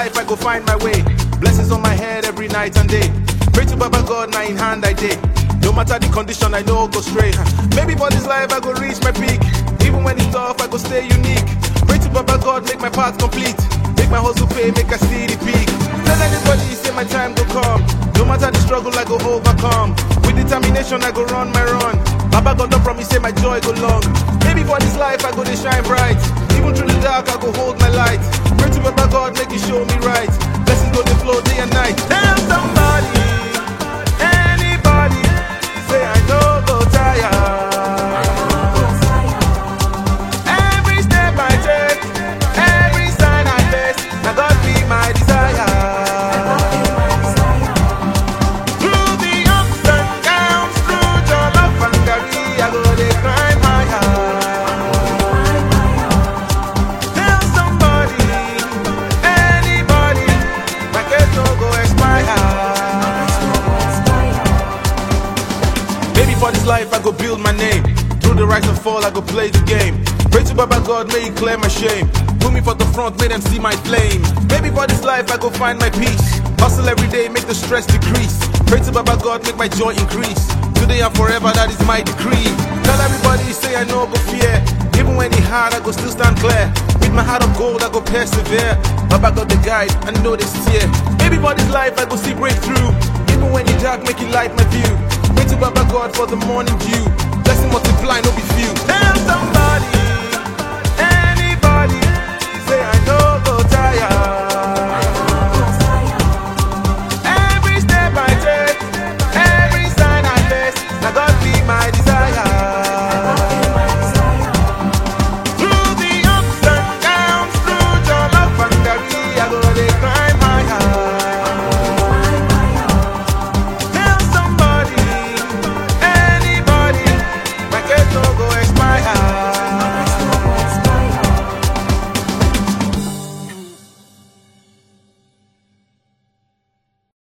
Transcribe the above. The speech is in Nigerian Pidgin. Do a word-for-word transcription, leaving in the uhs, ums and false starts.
life, I go find my way. Blessings on my head every night and day. Pray to Baba God, now in hand I day. No matter the condition, I know go straight. Maybe for this life, I go reach my peak. Even when it's tough, I go stay unique. Pray to Baba God, make my path complete. Make my hustle pay, make I see the peak. Tell anybody, say my time go come. No matter the struggle, I go overcome. With determination, I go run my run. Baba God don't promise, say my joy go long. Maybe for this life, I go to shine bright. Even through the dark, I go hold my light. Pray to Baba God, make it show me right. Blessings go to flow day and night. Tell somebody, anybody, say I know go tire. Every step I take, every sign I face, now God be my desire. Through the ups and downs, through your love and carry, I go to climb higher. Tell somebody, anybody, my case no go expire. Maybe for this life I go build my name. Through the rise and fall I go play the game. Pray to Baba God, may He clear my shame. Put me for the front, make them see my flame. Maybe for this life I go find my peace. Hustle every day, make the stress decrease. Pray to Baba God, make my joy increase. Today and forever, that is my decree. Tell everybody, say I know go fear. Even when it's hard, I go still stand clear. With my heart of gold, I go persevere. Baba God the guide, I know they steer. Maybe for this life I go see breakthrough. Even when it's dark, make it light my view. Pray to Baba God for the morning dew. Blessing multiply, no be few. Tell somebody,